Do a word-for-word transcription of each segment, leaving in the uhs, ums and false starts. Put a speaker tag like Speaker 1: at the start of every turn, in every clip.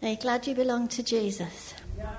Speaker 1: Are you glad you belong to Jesus?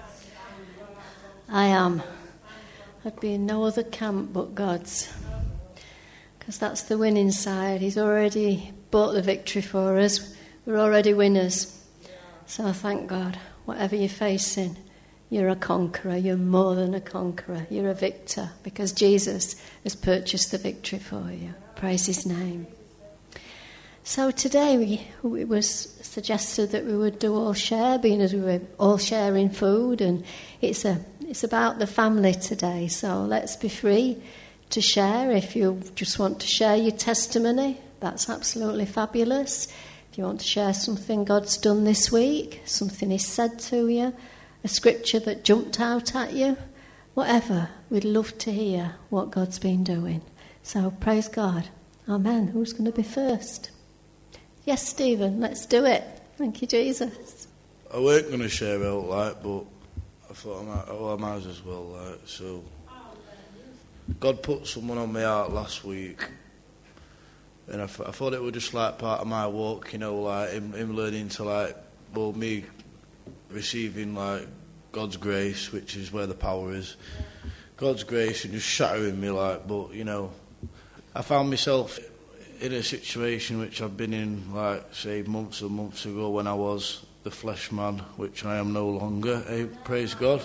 Speaker 1: I am. I'd be in no other camp but God's. Because that's the winning side. He's already bought the victory for us. We're already winners. So thank God. Whatever you're facing, you're a conqueror. You're more than a conqueror. You're a victor. Because Jesus has purchased the victory for you. Praise his name. So today we, it was suggested that we would do all share, being as we were all sharing food, and it's a it's about the family today. So let's be free to share. If you just want to share your testimony, that's absolutely fabulous. If you want to share something God's done this week, something he's said to you, a scripture that jumped out at you, whatever, we'd love to hear what God's been doing. So praise God. Amen. Who's going to be first? Yes, Stephen, let's do it. Thank you, Jesus.
Speaker 2: I weren't going to share out, like, but I thought I might, oh, I might as well, like, so. God put someone on my heart last week, and I, th- I thought it was just, like, part of my walk, you know, like, him, him learning to, like, well, me receiving, like, God's grace, which is where the power is. God's grace and just shattering me, like, but, you know, I found myself in a situation which I've been in, like, say, months and months ago when I was the flesh man, which I am no longer, eh, praise God.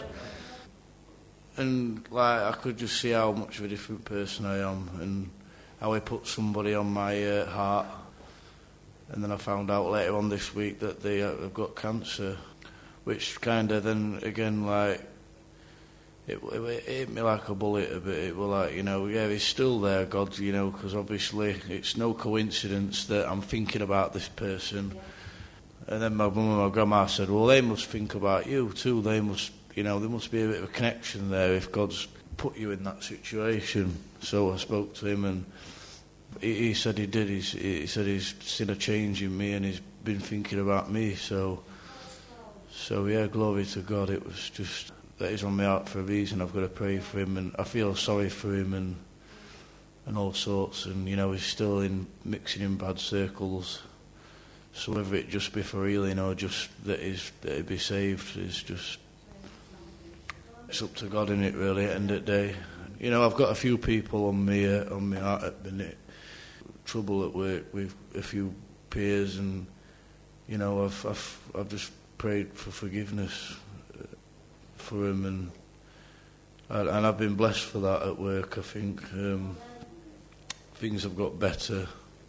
Speaker 2: And, like, I could just see how much of a different person I am and how he put somebody on my uh, heart. And then I found out later on this week that they uh, have got cancer, which kind of then, again, like, It, it, it hit me like a bullet a bit. It was like, you know, yeah, he's still there, God, you know, because obviously it's no coincidence that I'm thinking about this person. And then my mum and my grandma said, well, they must think about you too. They must, you know, there must be a bit of a connection there if God's put you in that situation. So I spoke to him and he, he said he did. He's, he said he's seen a change in me and he's been thinking about me. So, so yeah, glory to God. It was just that he's on my heart for a reason. I've got to pray for him, and I feel sorry for him and and all sorts. And, you know, he's still in mixing in bad circles. So whether it just be for healing or just that he's that he be saved is just, it's up to God, innit, really, at the end of the day. You know, I've got a few people on me uh, on my heart at the minute. Trouble at work with a few peers, and you know, I've I've I've just prayed for forgiveness for him, and and I've been blessed for that at work. I think um, things have got better.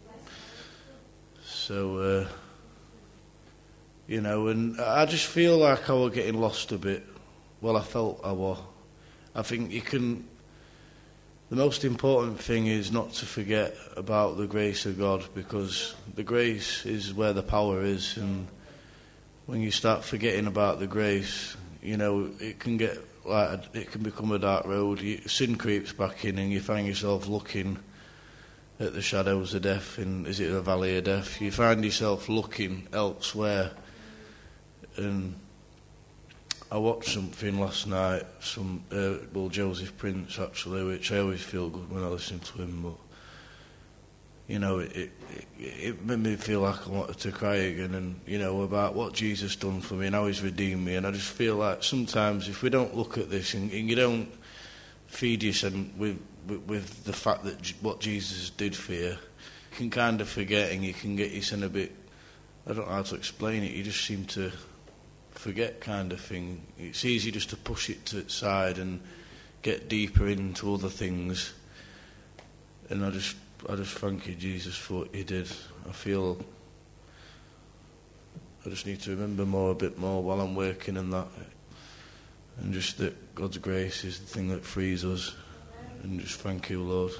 Speaker 2: So uh, you know, and I just feel like I was getting lost a bit. Well, I felt I was. I think you can. The most important thing is not to forget about the grace of God, because the grace is where the power is, and when you start forgetting about the grace, you know, it can get like it can become a dark road. You, sin creeps back in, and you find yourself looking at the shadows of death. And is it the valley of death? You find yourself looking elsewhere. And I watched something last night, some uh, well, Joseph Prince actually, which I always feel good when I listen to him. But you know, it, it it made me feel like I wanted to cry again, and you know, about what Jesus done for me and how he's redeemed me. And I just feel like sometimes if we don't look at this and, and you don't feed yourself with, with with the fact that J- what Jesus did for you, you can kind of forget, and you can get yourself a bit, I don't know how to explain it, you just seem to forget, kind of thing. It's easy just to push it to the side and get deeper into other things. And I just I just thank you, Jesus, for what you did. I feel I just need to remember more, a bit more while I'm working and that. And just that God's grace is the thing that frees us. And just thank you, Lord.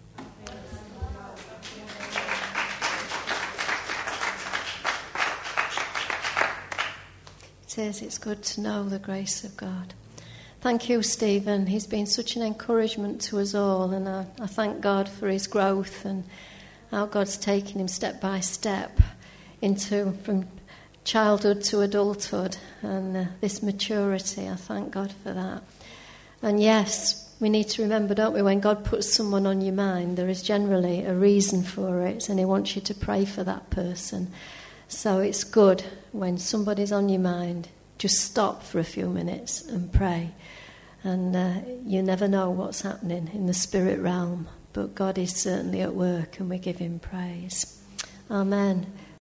Speaker 1: It is, it's good to know the grace of God. Thank you, Stephen. He's been such an encouragement to us all, and I, I thank God for his growth and how God's taken him step by step into from childhood to adulthood, and uh, this maturity. I thank God for that. And yes, we need to remember, don't we, when God puts someone on your mind, there is generally a reason for it, and he wants you to pray for that person. So it's good when somebody's on your mind, just stop for a few minutes and pray. And uh, you never know what's happening in the spirit realm, but God is certainly at work and we give him praise. Amen.